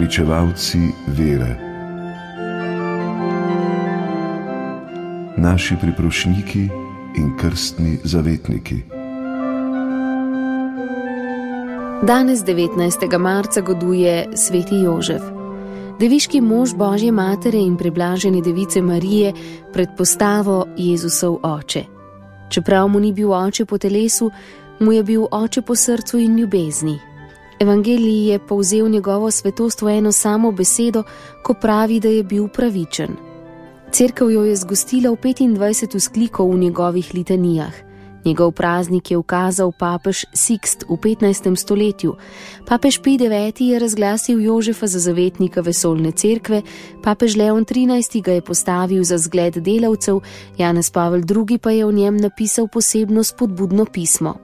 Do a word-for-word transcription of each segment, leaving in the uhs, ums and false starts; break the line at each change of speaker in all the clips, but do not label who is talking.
pričevalci vere, naši priprošniki in krstni zavetniki.
Danes, devetnajstega marca, goduje sveti Jožef. Deviški mož Božje matere in preblažene device Marije, predpostavo Jezusov oče. Čeprav mu ni bil oče po telesu, mu je bil oče po srcu in ljubezni. Evangelij je povzel njegovo svetost v eno samo besedo, ko pravi, da je bil pravičen. Cerkev jo je zgostila v petindvajset vzklikov v njegovih litanijah. Njegov praznik je ukazal papež Sixt v petnajstem stoletju. Papež Pij deveti je razglasil Jožefa za zavetnika vesoljne cerkve, papež Leon trinajsti ga je postavil za zgled delavcev, Janez Pavel drugi pa je o njem napisal posebno spodbudno pismo.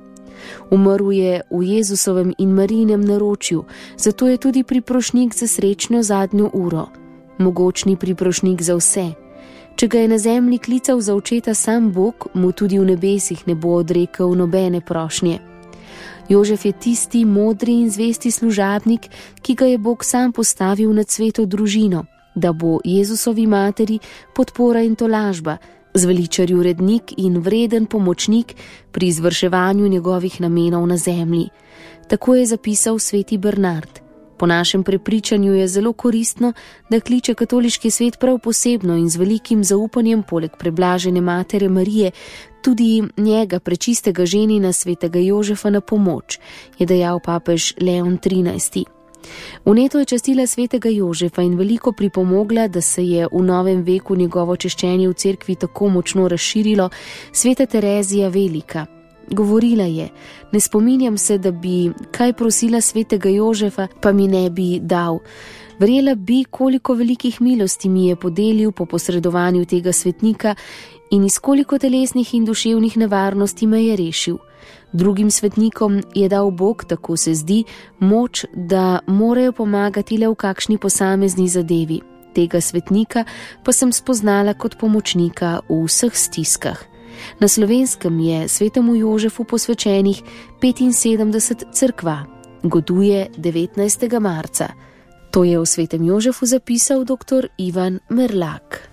Umrl je v Jezusovem in Marijinem naročju, zato je tudi priprošnik za srečno zadnjo uro. Mogočni priprošnik za vse. Če ga je na zemlji klical za očeta sam Bog, mu tudi v nebesih ne bo odrekel nobene prošnje. Jožef je tisti modri in zvesti služabnik, ki ga je Bog sam postavil nad sveto družino, da bo Jezusovi materi podpora in tolažba, zveličarju rednik in vreden pomočnik pri izvrševanju njegovih namenov na zemlji. Tako je zapisal sveti Bernard. Po našem prepričanju je zelo koristno, da kliče katoliški svet prav posebno in z velikim zaupanjem poleg preblažene matere Marije tudi njega, prečistega ženina svetega Jožefa, na pomoč, je dejal papež Leon trinajsti. Vneto je častila svetega Jožefa in veliko pripomogla, da se je v novem veku njegovo češčenje v cerkvi tako močno razširilo, sveta Terezija Velika. Govorila je: ne spominjam se, da bi kaj prosila svetega Jožefa, pa mi ne bi dal. Verjela bi, koliko velikih milosti mi je podelil po posredovanju tega svetnika in iz koliko telesnih in duševnih nevarnosti me je rešil. Drugim svetnikom je dal Bog, tako se zdi, moč, da morajo pomagati le v kakšni posamezni zadevi. Tega svetnika pa sem spoznala kot pomočnika v vseh stiskah. Na Slovenskem je svetemu Jožefu posvečenih petinsedemdeset cerkva. Goduje devetnajstega marca. To je o svetem Jožefu zapisal doktor Ivan Merlak.